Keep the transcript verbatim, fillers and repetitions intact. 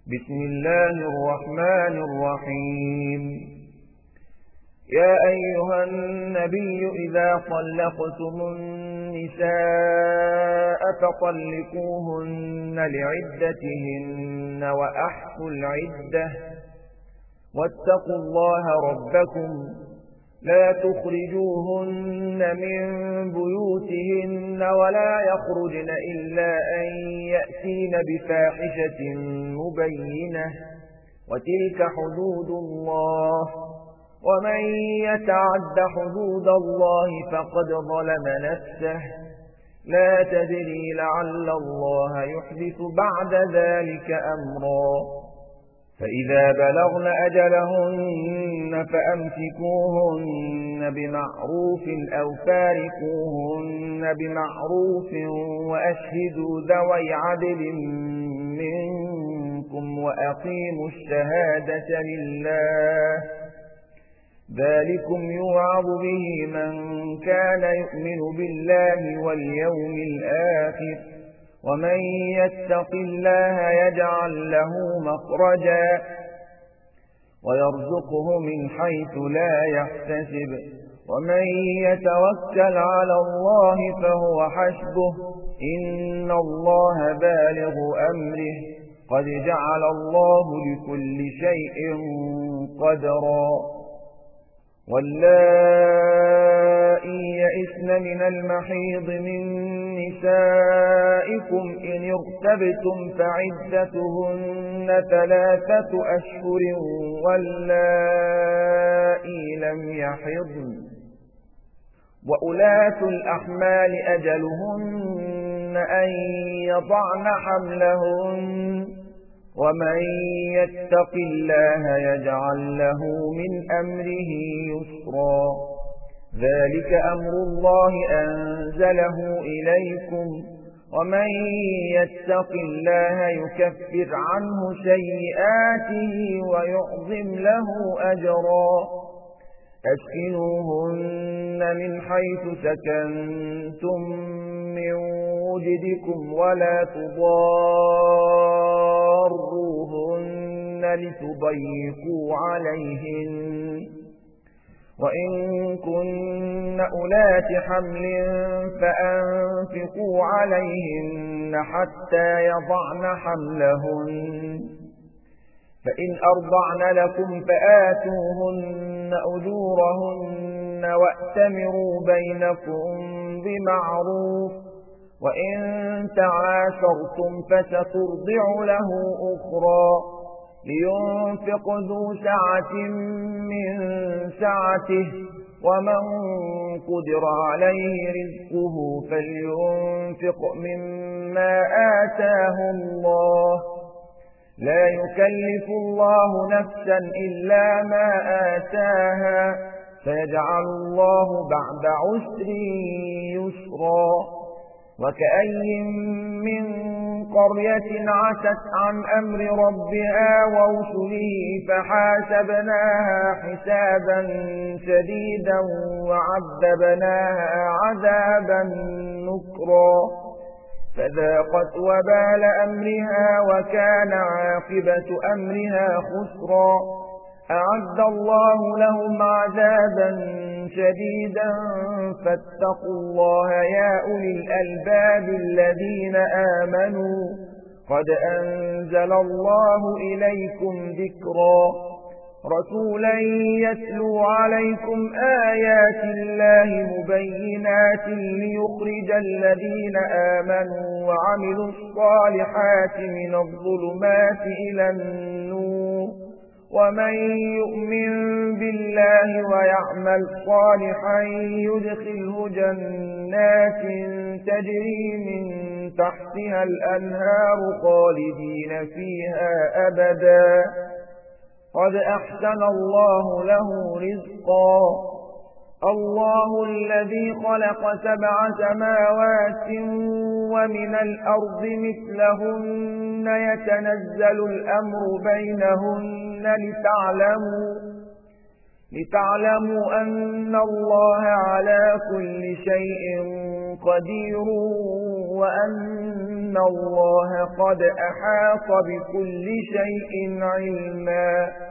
بسم الله الرحمن الرحيم. يا أيها النبي إذا طلقتم النساء فطلقوهن لعدتهن وأحصوا العدة واتقوا الله ربكم لا تخرجوهن من بيوتهن ولا يخرجن إلا أن يأتين بفاحشة مبينة وتلك حدود الله ومن يتعد حدود الله فقد ظلم نفسه لا تدري لعل الله يحدث بعد ذلك أمرا. فإذا بلغن أجلهن فأمسكوهن بمعروف أو فارقوهن بمعروف وأشهدوا ذوي عدل منكم وأقيموا الشهادة لله ذلكم يوعظ به من كان يؤمن بالله واليوم الآخر ومن يتق الله يجعل له مخرجا ويرزقه من حيث لا يحتسب ومن يتوكل على الله فهو حسبه إن الله بالغ أمره قد جعل الله لكل شيء قدرا. واللائي يئسن من المحيض من نسائكم إن ارتبتم فعدتهن ثلاثة أشهر واللائي لم يحضن وأولاة الأحمال أجلهن أن يضعن حملهن ومن يتق الله يجعل له من أمره يسرا. ذلك أمر الله أنزله إليكم ومن يتق الله يكفر عنه سيئاته ويعظم له أجرا. أسكنوهن من حيث سكنتم من وجدكم ولا تضاروهن لتضيقوا عليهن وإن كن أولات حمل فأنفقوا عليهن حتى يضعن حملهن فإن أرضعن لكم فآتوهن أجورهن وأتمروا بينكم بمعروف وإن تعاشرتم فسترضع له أخرى لينفق ذو سعة من سعته ومن قدر عليه رزقه فلينفق مما آتاه الله لا يكلف الله نفسا إلا ما آتاها فيجعل الله بعد عسر يسرا. وكأي من قرية عتت عن أمر ربها ورسله فحاسبناها حسابا شديدا وعذبناها عذابا نكرا فذاقت وبال أمرها وكان عاقبة أمرها خسرا. أعد الله لهم عذابا شديدا فاتقوا الله يا أولي الألباب الذين آمنوا قد أنزل الله إليكم ذكرا رسولا يتلو عليكم آيات الله مبينات ليخرج الذين آمنوا وعملوا الصالحات من الظلمات إلى النور ومن يؤمن بالله ويعمل صالحا يدخله جنات تجري من تحتها الأنهار خالدين فيها أبدا قد أحسن الله له رزقا. الله الذي خلق سبع سماوات ومن الأرض مثلهن يتنزل الأمر بينهن لتعلموا لتعلموا أن الله على كل شيء قدير وأن الله قد أحاط بكل شيء علما